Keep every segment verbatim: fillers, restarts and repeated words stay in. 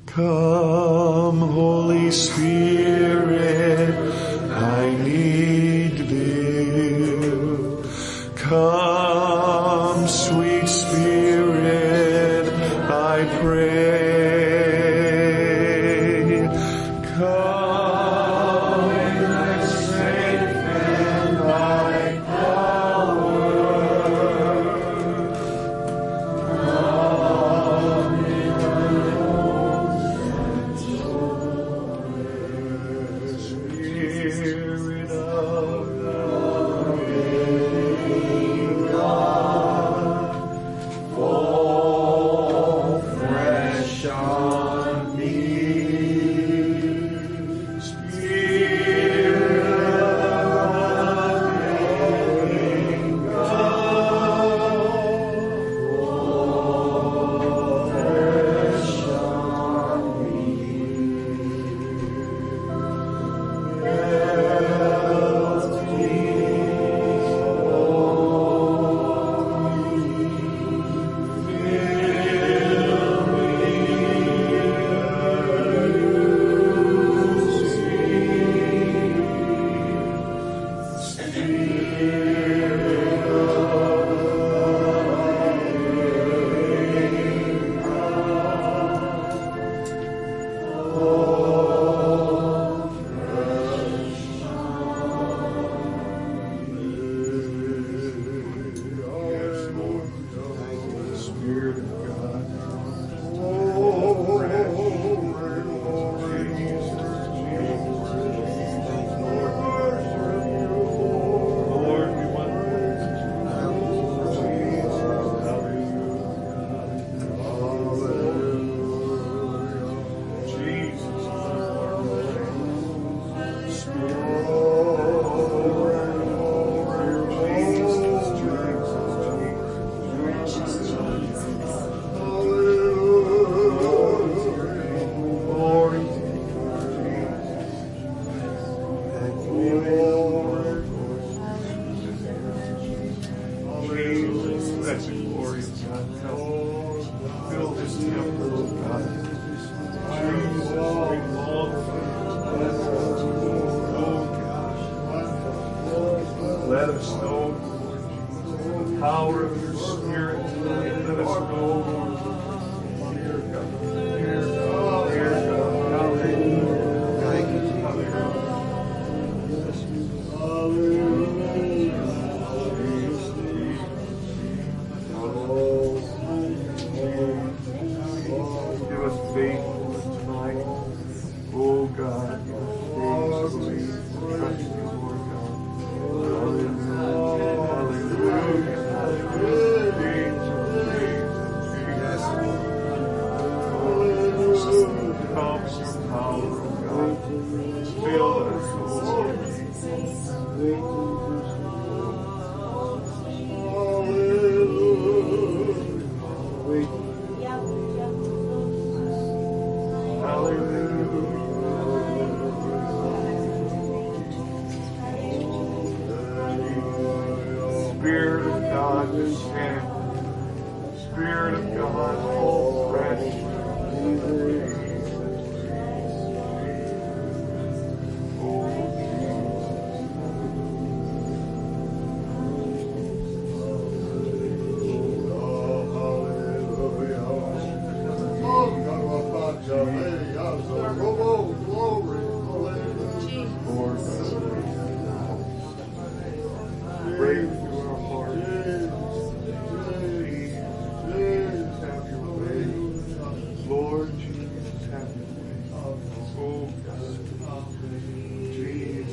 Come, Holy Spirit, I need thee. Come, sweet Spirit, I pray. Come in thy strength and thy power. Come in thy Spirit of the living God, fall fresh on me. Spirit of the living God, fall fresh on me. Melt me, Spirit of God. Lord, we want Jesus. Glory to Jesus. That's the glory of God. Fill this temple, oh God. Jesus, we long for you. Oh God. Let us know the power of your Spirit. Let us know, Lord. Dear God, dear God, dear God. Hallelujah. Give us faith tonight. Oh God, give us faith to believe. Trust you, Lord God. Hallelujah. Hallelujah. Jesus, Jesus, Jesus. Come with your power, oh God. Fill us, Lord. Spirit of God, descend. Spirit of God, fall fresh. Break through our hearts. Jesus, have your way. Lord Jesus, have your way. Oh God. Jesus.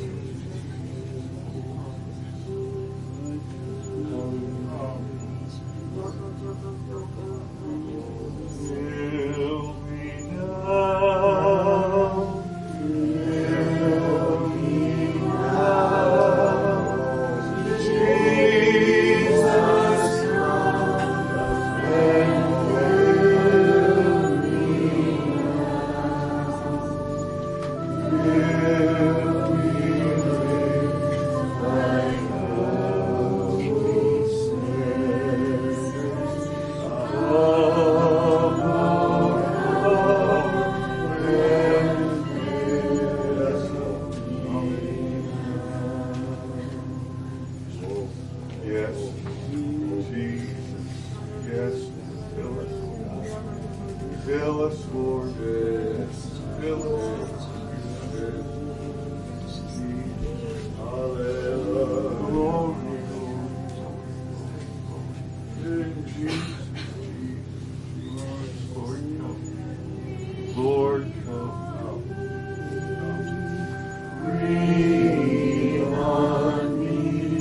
Fill me now. Fill me now. Jesus, come and fill me now. Fill me with thy Holy Spirit. Come, Lord, come. Lord. Fill us. Lord, come. Breathe on me,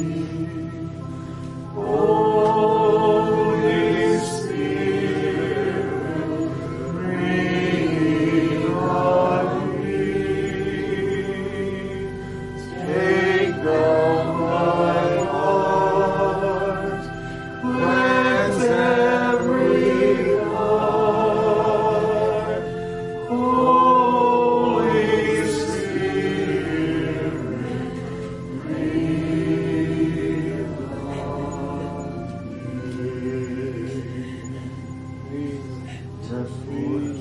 Holy Spirit. Breathe on me. Take down my heart. Cleanse every heart. Holy Spirit, breathe on me. Just breathe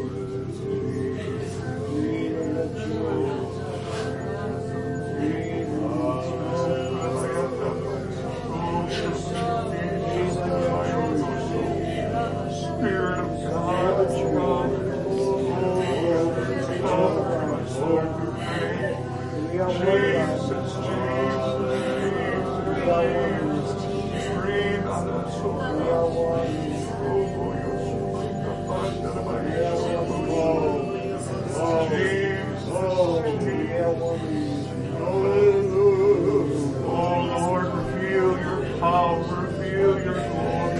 Spirit of God, come. Lord, we pray. Jesus, Jesus, Jesus, breathe on us, O Oh Lord, reveal your power, reveal your glory.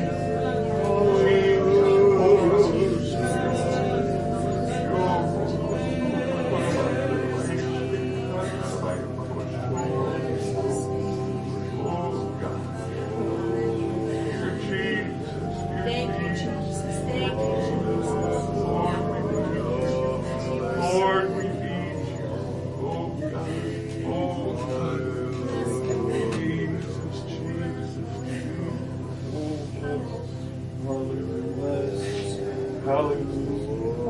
Lord, we need you. Oh God. Oh God. Jesus, Jesus, Jesus. Hallelujah. Hallelujah.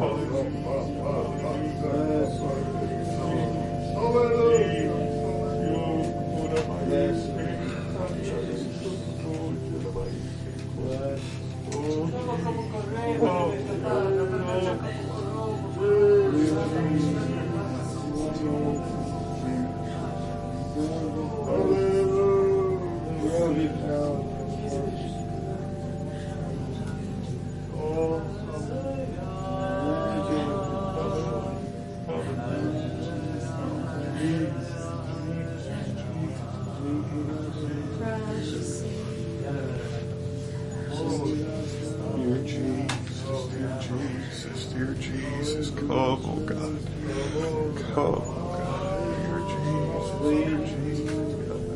Dear Jesus, dear Jesus, come, oh God. Come, oh God. Dear Jesus, dear Jesus, come.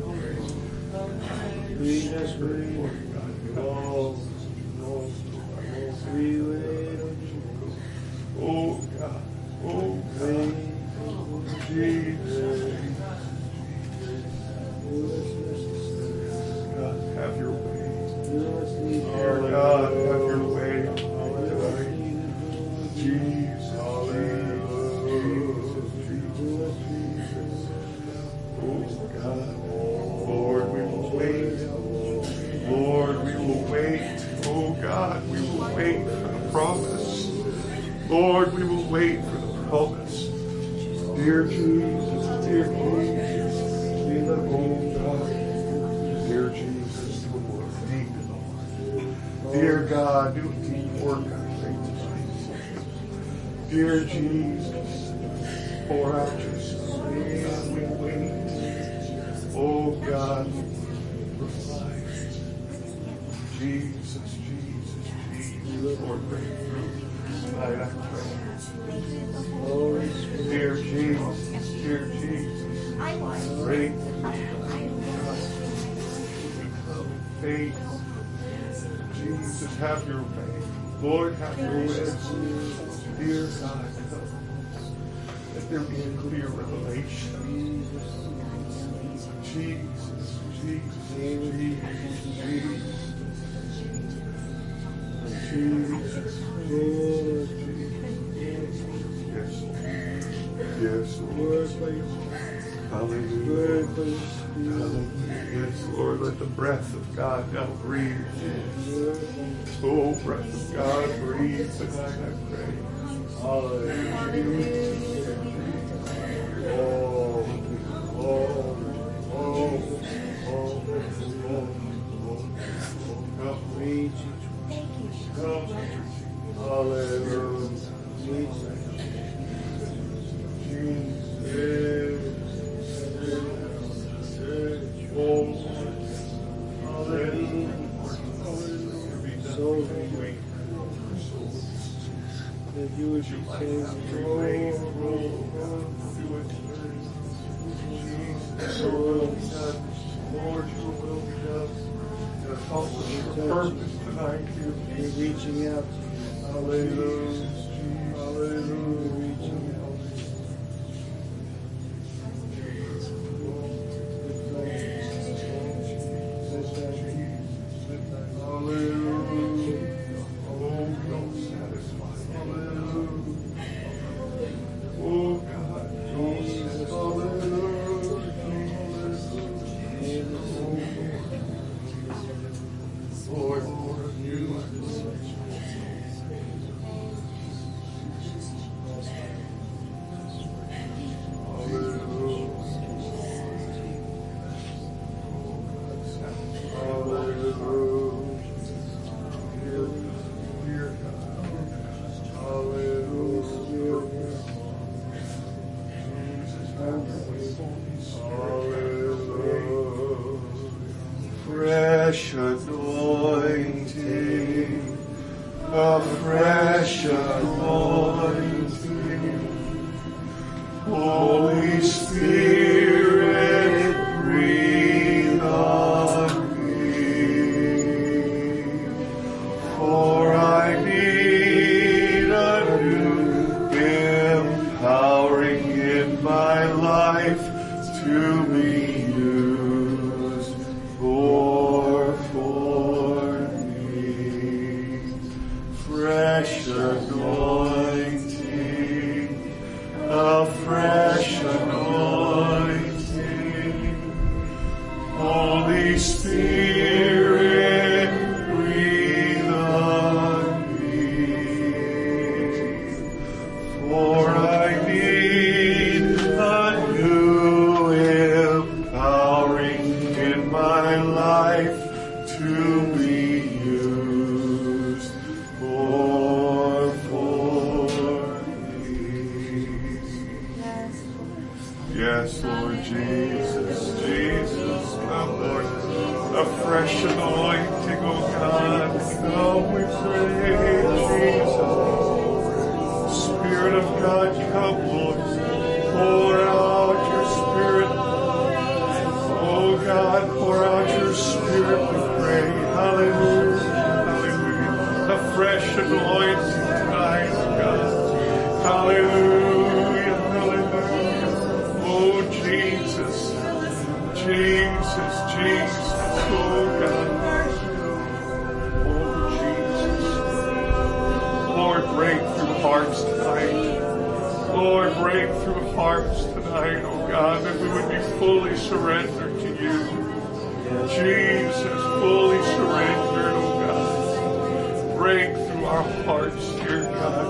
Lead us, Lord God. Oh God. Oh God. Jesus. God, have your way. Dear God, have your way. Jesus, Jesus, Jesus, Jesus. Oh God, Lord, we will wait. Lord, we will wait. Oh God, we will wait for the promise. Lord, we will wait for the promise. Dear Jesus, dear Jesus, oh God, dear Jesus, do a deep, dear God, do a deep work on faith. Dear Jesus, pour out your spirit, God, we wait. Oh God, refine. Jesus, Jesus, Jesus, Lord, bring fruit tonight, I pray. Dear Jesus, dear Jesus, great faith. Jesus, have your way. Lord, have your way. Dear God, let there be a clear revelation. Jesus, Jesus, Jesus, Jesus. Jesus, Jesus, yes, yes, Lord, hallelujah, hallelujah, yes, Lord, let the breath of God now breathe. Oh, breath of God, breathe tonight, I pray. have your way. Do it. Jesus, your will be done. Lord, your will be done. To accomplish your purpose tonight, dear. We're reaching out. Hallelujah. Hallelujah. Reaching out. Fresh anointing, a fresh anointing, Holy Spirit, breathe on me, for I need a new empowering in my life to be used for, for me. Fresh anointing, a fresh anointing, Holy Spirit, breathe on me, for I need a new empowering in my life to be used for, for me. Yes, Lord Jesus, Jesus, come, Lord, a fresh anointing, oh God, come, we pray, Jesus. Spirit of God, come, Lord, pour out your Spirit. Oh God, pour out your Spirit, we pray. Hallelujah, hallelujah. A fresh anointing tonight, oh God. Hallelujah, hallelujah. Oh Jesus, Jesus, Jesus, oh God. Oh Jesus. Lord, break through hearts tonight. Lord, break through hearts tonight, oh God, that we would be fully surrendered to you. Jesus, fully surrendered, oh God. Break through our hearts, dear God.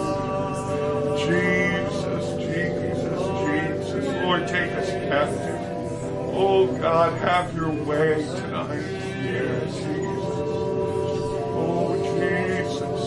Jesus, Jesus, Jesus. Lord, take us captive. Oh God, have your way tonight. Yes, Jesus. Oh Jesus.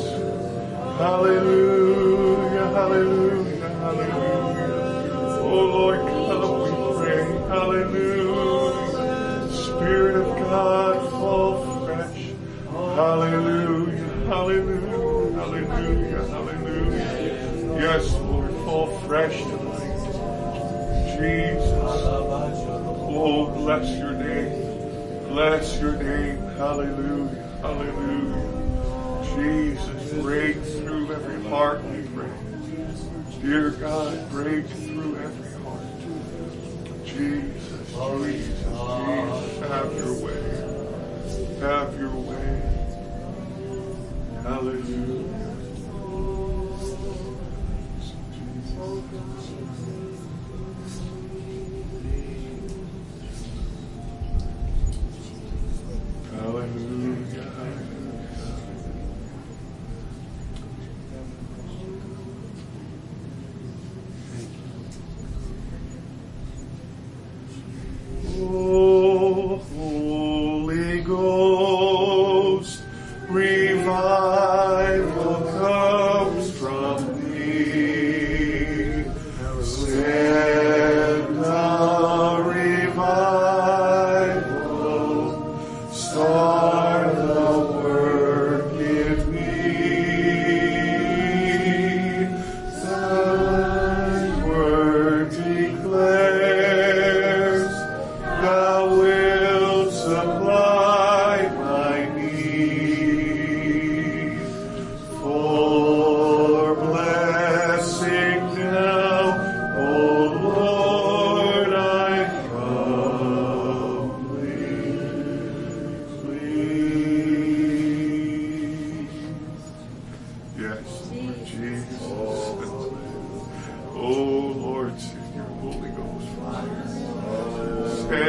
Hallelujah, hallelujah, hallelujah. Oh Lord, come, we pray. Hallelujah. Spirit of God, fall fresh. Hallelujah, hallelujah, hallelujah, hallelujah. Yes, Lord, fall fresh tonight. Jesus. Oh, bless your name. Bless your name. Hallelujah, hallelujah. Jesus, break through every heart, we pray. Dear God, break through every heart. Jesus, Jesus, Jesus, have your way. Have your way. Hallelujah. Hallelujah. Oh, Holy Ghost, revive us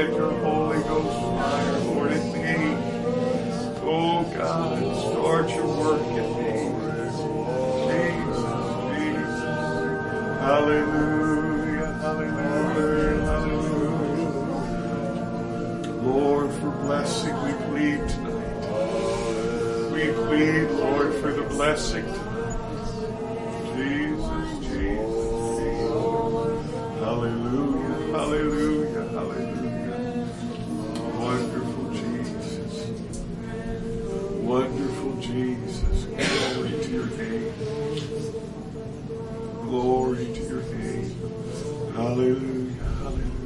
Let your Holy Ghost fire, Lord, in me. Oh God, start your work in me. Jesus, Jesus. Hallelujah, hallelujah, hallelujah. Lord, for blessing we plead tonight. We plead, Lord, for the blessing tonight. Jesus, Jesus, Jesus. Hallelujah, hallelujah, hallelujah. Wonderful Jesus. Wonderful Jesus. Glory to your name. Glory to your name. Hallelujah, hallelujah.